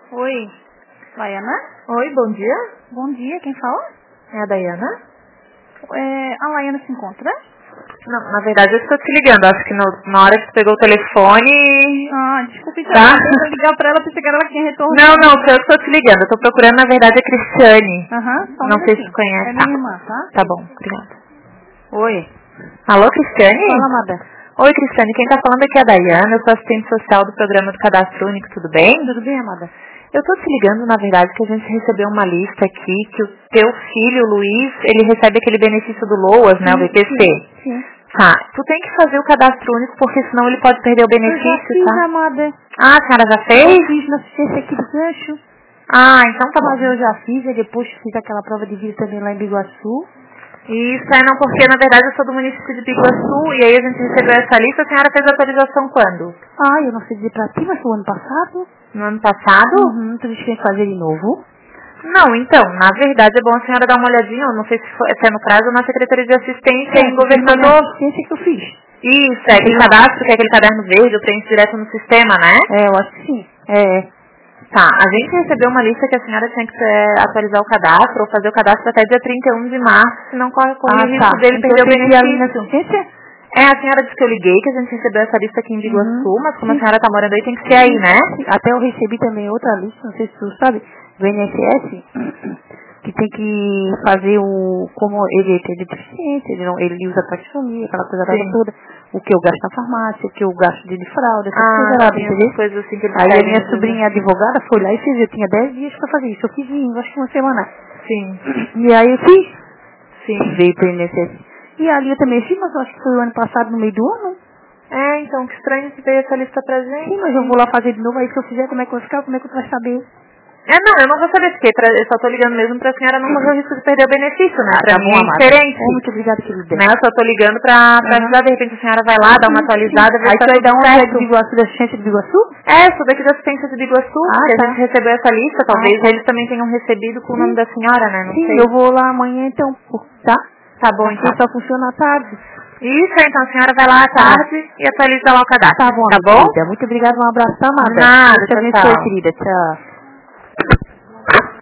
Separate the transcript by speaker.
Speaker 1: Oi.
Speaker 2: Laiana?
Speaker 1: Oi, bom dia.
Speaker 2: Bom dia, quem fala?
Speaker 1: É a Dayana?
Speaker 2: A Laiana se encontra?
Speaker 1: Não, na verdade eu estou te ligando. Acho que na hora que você pegou o telefone...
Speaker 2: Desculpe,
Speaker 1: Tá?
Speaker 2: eu vou ligar pra ela, pensei que era ela que tinha retorno.
Speaker 1: Não, foi eu que estou te ligando. Eu estou procurando, na verdade, a Cristiane.
Speaker 2: Só um
Speaker 1: Não sei se
Speaker 2: minutinho.
Speaker 1: você conhece.
Speaker 2: É minha irmã, tá?
Speaker 1: Tá bom, obrigada.
Speaker 2: Oi.
Speaker 1: Alô, Cristiane?
Speaker 2: Fala, amada.
Speaker 1: Oi, Cristiane. Quem está falando aqui é a Dayana. Eu sou assistente social do programa do Cadastro Único, tudo bem?
Speaker 2: Tudo bem, amada?
Speaker 1: Eu tô te ligando, na verdade, que a gente recebeu uma lista aqui que o teu filho, o Luiz, ele recebe aquele benefício do LOAS, né, o VPC.
Speaker 2: Sim.
Speaker 1: Tá, tu tem que fazer o cadastro único, porque senão ele pode perder o benefício,
Speaker 2: Eu já fiz,
Speaker 1: tá?
Speaker 2: amada.
Speaker 1: Ah, a senhora já fez?
Speaker 2: Eu fiz na assistência aqui do gancho.
Speaker 1: Ah, então tá
Speaker 2: Mas
Speaker 1: bom.
Speaker 2: eu já fiz, e depois fiz aquela prova de vida também lá em Biguaçu.
Speaker 1: Isso, não, porque na verdade eu sou do município de Biguaçu, e aí a gente recebeu essa lista, a senhora fez a atualização quando?
Speaker 2: Eu não sei dizer pra ti, mas foi o ano passado.
Speaker 1: No ano passado?
Speaker 2: Tu disse que ia fazer de novo.
Speaker 1: Não, então, na verdade é bom a senhora dar uma olhadinha, eu não sei se é no prazo ou na Secretaria de Assistência em Governador.
Speaker 2: Assistência que eu fiz.
Speaker 1: Isso, é aquele cadastro, que é aquele caderno verde, eu preencho direto no sistema, né?
Speaker 2: Eu acho que sim.
Speaker 1: Tá, a gente recebeu uma lista que a senhora tinha que atualizar o cadastro, ou fazer o cadastro até dia 31 de março, senão corre o risco dele
Speaker 2: então
Speaker 1: perder o
Speaker 2: tem que ir ali na
Speaker 1: benefício.
Speaker 2: assistência?
Speaker 1: A senhora disse que eu liguei, que a gente recebeu essa lista aqui em Biguaçu, mas como a senhora tá morando aí, tem que ser aí, né?
Speaker 2: Até eu recebi também outra lista, não sei se tu sabe, do INSS, que tem que fazer como ele tem deficiência, ele usa taxonomia, aquela coisa toda, o que eu gasto na farmácia, o que eu gasto de fralda, essas coisas lá, entendeu?
Speaker 1: Coisas assim que ele
Speaker 2: Aí a minha sobrinha advogada foi lá e fez, eu tinha 10 dias pra fazer isso, eu fiz acho que uma semana.
Speaker 1: Sim.
Speaker 2: E aí eu fiz,
Speaker 1: Sim.
Speaker 2: veio pro INSS. E ali eu também fiz, mas eu acho que foi o ano passado, no meio do ano.
Speaker 1: Então, que estranho que veio essa lista pra gente.
Speaker 2: Sim, mas eu vou lá fazer de novo, aí se eu fizer, como é que vai ficar, como é que eu vou saber?
Speaker 1: Não, eu não vou saber porque eu só tô ligando mesmo pra senhora não correr o risco de perder o benefício, né? Pra mim é diferente.
Speaker 2: Muito obrigada, querida.
Speaker 1: Né? Eu só tô ligando pra ajudar, de repente a senhora vai lá, dá uma atualizada, ver
Speaker 2: Aí
Speaker 1: se tá
Speaker 2: tu vai
Speaker 1: tudo
Speaker 2: dar uma
Speaker 1: certo.
Speaker 2: de Biguaçu, da assistência de Biguaçu?
Speaker 1: Sou daqui da assistência de Biguaçu, que a gente recebeu essa lista, talvez eles também tenham recebido com o nome da senhora, né? Não sei.
Speaker 2: Eu vou lá amanhã então, tá?
Speaker 1: Tá bom, então.
Speaker 2: Só funciona à tarde.
Speaker 1: Isso, então a senhora vai lá à tarde e atualiza lá o cadastro.
Speaker 2: Tá bom,
Speaker 1: tá bom?
Speaker 2: Querida. Muito obrigada, um abraço, tá, amada?
Speaker 1: Nada,
Speaker 2: Deus te abençoe, querida. Tchau.